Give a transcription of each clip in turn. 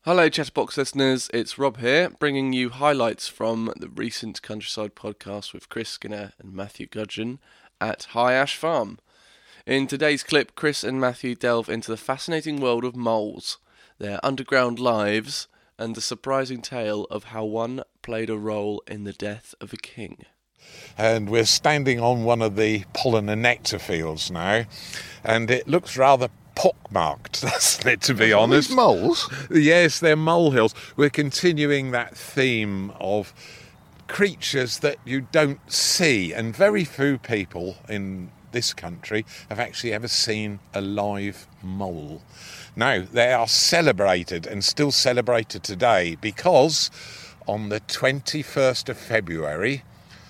Hello Chatterbox listeners, it's Rob here, bringing you highlights from the recent Countryside podcast with Chris Skinner and Matthew Gudgeon at High Ash Farm. In today's clip, Chris and Matthew delve into the fascinating world of moles, their underground lives, and the surprising tale of how one played a role in the death of a king. And we're standing on one of the pollen and nectar fields now, and it looks rather pockmarked, doesn't it, to be honest? These moles? Yes, they're molehills. We're continuing that theme of creatures that you don't see, and very few people in this country have actually ever seen a live mole. Now, they are celebrated and still celebrated today because on the 21st of February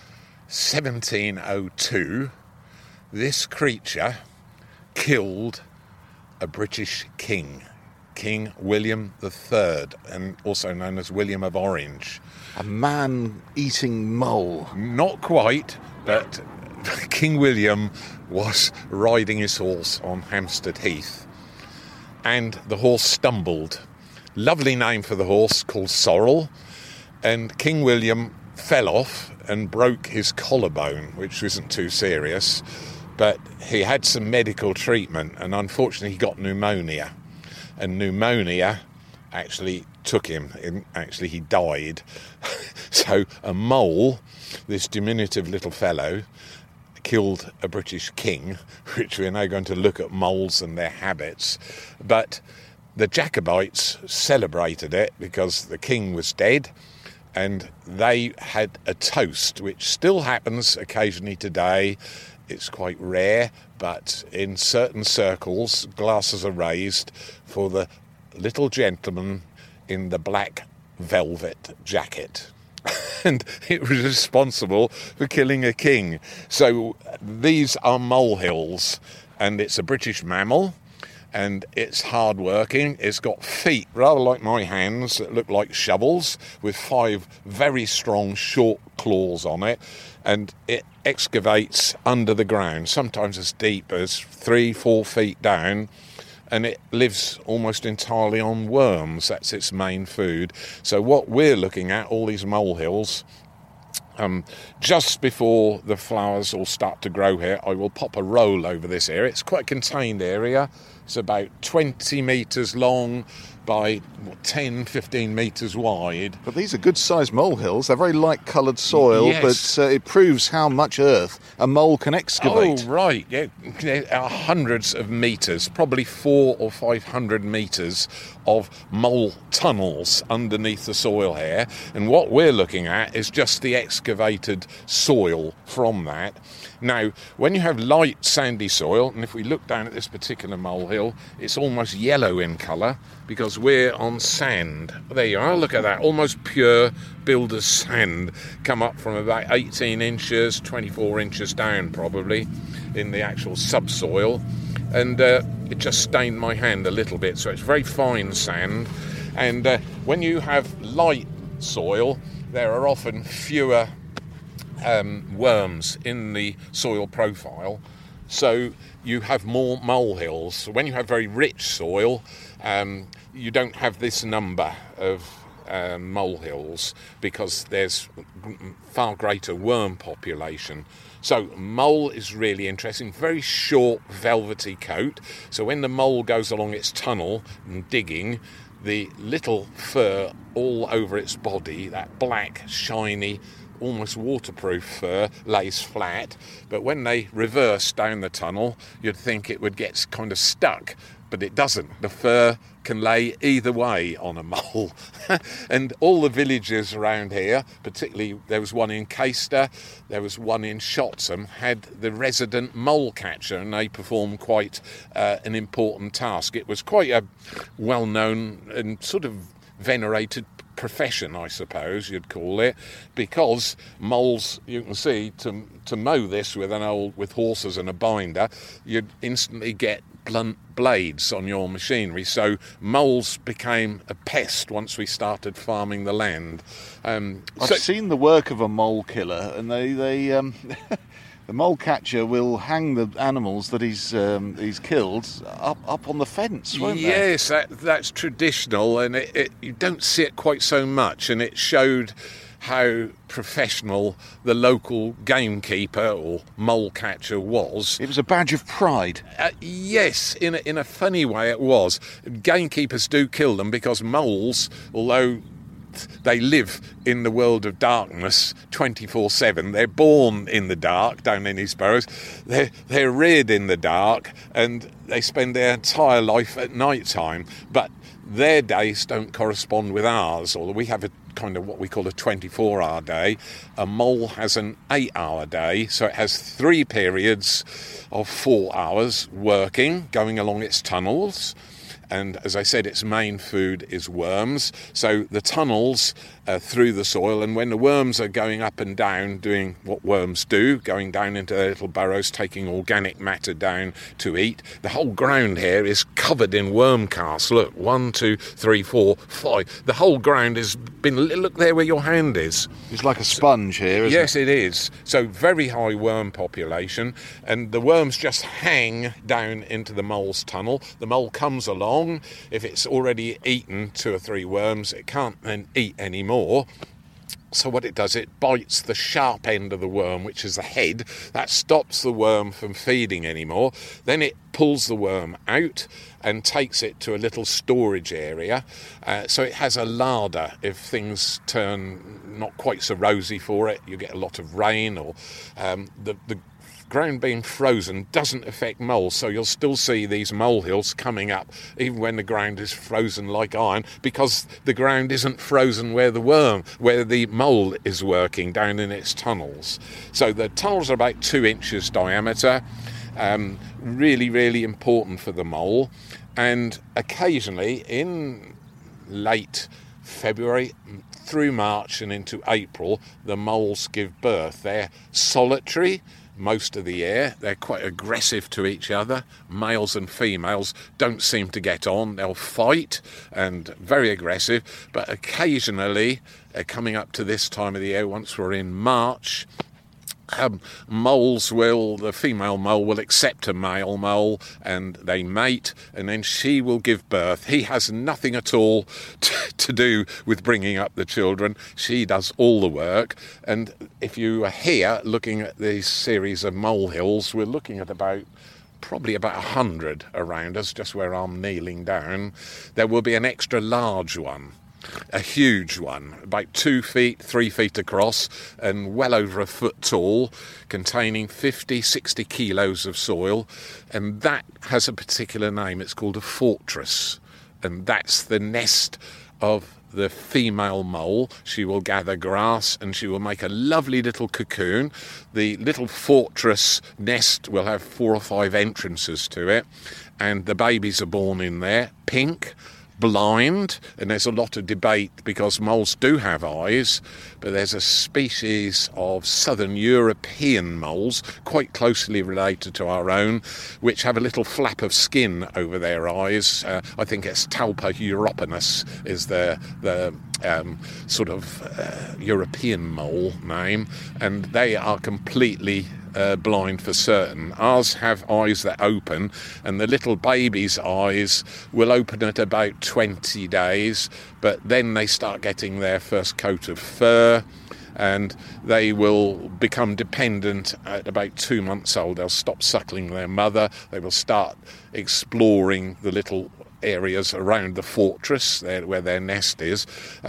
1702, this creature killed a British king, King William III, and also known as William of Orange. A man-eating mole. Not quite, but King William was riding his horse on Hampstead Heath, and the horse stumbled. Lovely name for the horse, called Sorrel, and King William fell off and broke his collarbone, which isn't too serious, but he had some medical treatment, and unfortunately he got pneumonia, and pneumonia actually took him, and actually he died. So a mole, this diminutive little fellow, killed a British king, which we're now going to look at moles and their habits. But the Jacobites celebrated it because the king was dead, and they had a toast, which still happens occasionally today. It's quite rare, but in certain circles, glasses are raised for the little gentleman in the black velvet jacket. And it was responsible for killing a king. So these are molehills, and it's a British mammal, and it's hard-working. It's got feet, rather like my hands, that look like shovels, with 5 very strong, short claws on it, and it excavates under the ground, sometimes as deep as 3-4 feet down, and it lives almost entirely on worms. That's its main food. So what we're looking at, all these molehills, just before the flowers all start to grow here, I will pop a roll over this area. It's quite a contained area. It's about 20 metres long by 10-15 metres wide. But these are good-sized molehills. They're very light-coloured soil, Yes. but it proves how much earth a mole can excavate. Oh, right. Yeah, there are hundreds of metres, probably 400 or 500 metres of mole tunnels underneath the soil here. And what we're looking at is just the excavated soil from that. Now, when you have light, sandy soil, and if we look down at this particular molehill, it's almost yellow in colour because we're on sand. There you are, look at that, almost pure builder's sand, come up from about 18 inches, 24 inches down probably, in the actual subsoil. And it just stained my hand a little bit, so it's very fine sand. And when you have light soil, there are often fewer worms in the soil profile, so you have more molehills. When you have very rich soil, you don't have this number of molehills because there's far greater worm population. So mole is really interesting, very short velvety coat, so when the mole goes along its tunnel and digging, the little fur all over its body, that black shiny almost waterproof fur, lays flat, but when they reverse down the tunnel, you'd think it would get kind of stuck, but it doesn't. The fur can lay either way on a mole. And all the villages around here, particularly there was one in Caister, there was one in Shotsham, had the resident mole catcher, and they performed quite an important task. It was quite a well-known and sort of venerated profession, I suppose you'd call it, because moles, you can see, to mow this with horses and a binder, you'd instantly get blunt blades on your machinery. So moles became a pest once we started farming the land. I've seen the work of a mole killer, and they The mole catcher will hang the animals that he's killed up on the fence, won't they? Yes, that's traditional, and you don't see it quite so much, and it showed how professional the local gamekeeper or mole catcher was. It was a badge of pride. Yes, in a funny way it was. Gamekeepers do kill them because moles, although they live in the world of darkness 24/7. They're born in the dark down in these burrows. They're reared in the dark, and they spend their entire life at night time. But their days don't correspond with ours, or we have a kind of what we call a 24-hour day. A mole has an 8-hour day, so it has 3 periods of 4 hours working, going along its tunnels. And as I said, its main food is worms. So the tunnels through the soil, and when the worms are going up and down, doing what worms do, going down into their little burrows, taking organic matter down to eat, the whole ground here is covered in worm casts. Look, 1, 2, 3, 4, 5. The whole ground has been, look there where your hand is. It's like a sponge here, isn't it? Yes, it is. So very high worm population, and the worms just hang down into the mole's tunnel. The mole comes along. If it's already eaten 2 or 3 worms, it can't then eat any more. So what it does, it bites the sharp end of the worm, which is the head. That stops the worm from feeding anymore. Then it pulls the worm out and takes it to a little storage area. So it has a larder. If things turn not quite so rosy for it, you get a lot of rain, or the ground being frozen doesn't affect moles, so you'll still see these molehills coming up even when the ground is frozen like iron, because the ground isn't frozen where the mole is working down in its tunnels. So the tunnels are about 2 inches diameter, really, really important for the mole. And occasionally in late February through March and into April, the moles give birth. They're solitary most of the year. They're quite aggressive to each other. Males and females don't seem to get on. They'll fight and very aggressive, but occasionally, coming up to this time of the year, once we're in March, the female mole will accept a male mole, and they mate, and then she will give birth. He has nothing at all to do with bringing up the children. She does all the work. And if you are here looking at these series of molehills, we're looking at probably about 100 around us, just where I'm kneeling down. There will be an extra large one. A huge one, about 2 feet, 3 feet across, and well over 1 foot tall, containing 50, 60 kilos of soil, and that has a particular name. It's called a fortress, and that's the nest of the female mole. She will gather grass and she will make a lovely little cocoon. The little fortress nest will have 4 or 5 entrances to it, and the babies are born in there, pink, blind, and there's a lot of debate because moles do have eyes, but there's a species of southern European moles, quite closely related to our own, which have a little flap of skin over their eyes. I think it's Talpa europinus is the sort of European mole name, and they are completely blind for certain. Ours have eyes that open, and the little baby's eyes will open at about 20 days, but then they start getting their first coat of fur, and they will become dependent at about 2 months old. They'll stop suckling their mother. They will start exploring the little areas around the fortress where their nest is.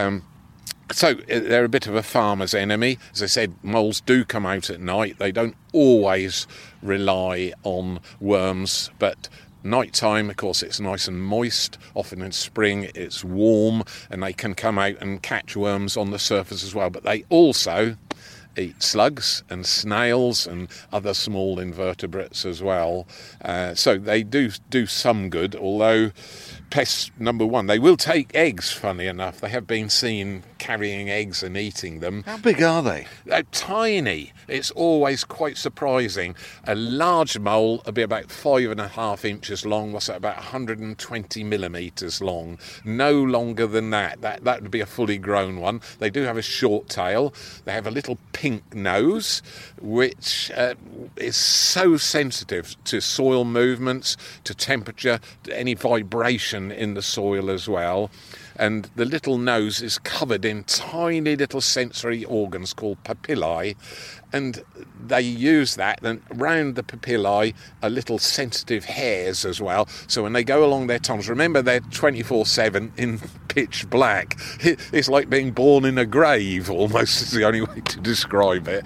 So they're a bit of a farmer's enemy. As I said, moles do come out at night. They don't always rely on worms, but night time, of course, it's nice and moist. Often in spring it's warm, and they can come out and catch worms on the surface as well. But they also eat slugs and snails and other small invertebrates as well. So they do some good, although pest number one, they will take eggs, funny enough. They have been seen carrying eggs and eating them. How big are they? They're tiny. It's always quite surprising. A large mole will be about 5.5 inches long. What's that, about 120 millimetres long. No longer than that. That would be a fully grown one. They do have a short tail. They have a little pink pink nose, which is so sensitive to soil movements, to temperature, to any vibration in the soil as well. And the little nose is covered in tiny little sensory organs called papillae, and they use that, and round the papillae are little sensitive hairs as well. So when they go along their tongues, remember they're 24/7 in pitch black. It's like being born in a grave, almost, is the only way to describe it.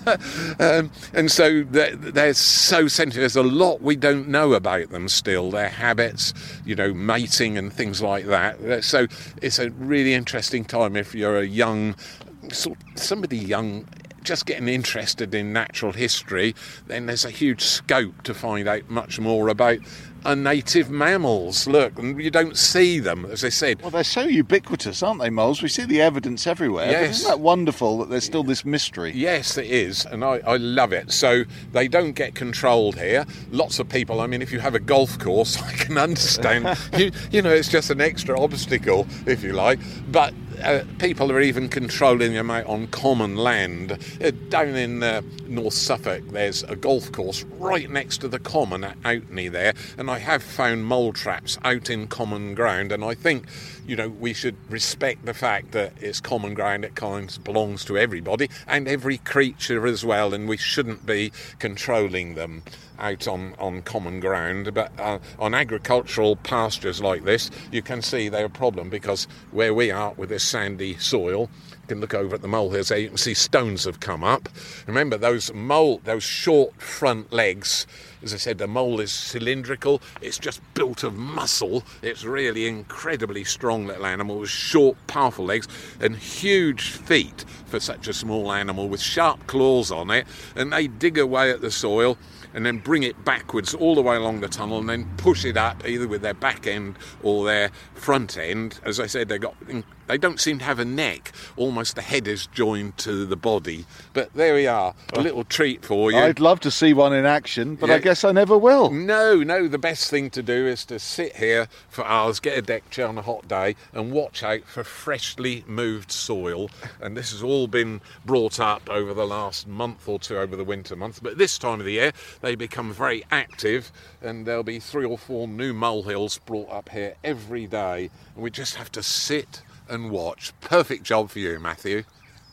And so they're so sensitive. There's a lot we don't know about them still, their habits, mating and things like that. So it's a really interesting time if you're a young, somebody young, just getting interested in natural history. Then there's a huge scope to find out much more about native mammals. Look, and you don't see them, as I said. Well, they're so ubiquitous, aren't they, moles? We see the evidence everywhere. Yes. But isn't that wonderful that there's still this mystery? Yes, it is, and I love it. So they don't get controlled here. Lots of people, if you have a golf course, I can understand. It's just an extra obstacle, if you like. But people are even controlling them out on common land. Down in North Suffolk, there's a golf course right next to the common at Outney there, and I have found mole traps out in common ground, and I think, we should respect the fact that it's common ground, it kind of belongs to everybody and every creature as well, and we shouldn't be controlling them out on common ground. But on agricultural pastures like this, you can see they're a problem, because where we are with this sandy soil, you can look over at the molehills there, you can see stones have come up. Remember, those short front legs, as I said, the mole is cylindrical, it's just built of muscle, it's really incredibly strong little animal with short, powerful legs and huge feet for such a small animal, with sharp claws on it, and they dig away at the soil and then bring it backwards all the way along the tunnel and then push it up either with their back end or their front end. As I said, they don't seem to have a neck. Almost the head is joined to the body. But there we are, a little treat for you. I'd love to see one in action, but Yeah. I guess I never will. No, the best thing to do is to sit here for hours, get a deck chair on a hot day and watch out for freshly moved soil. And this has all been brought up over the last month or two, over the winter months. But this time of the year, they become very active, and there'll be 3 or 4 new molehills brought up here every day. And we just have to sit and watch. Perfect job for you, Matthew.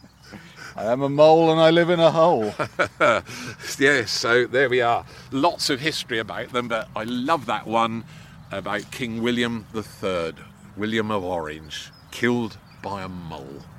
I am a mole and I live in a hole. Yes, so there we are. Lots of history about them, but I love that one about King William III, William of Orange, killed by a mole.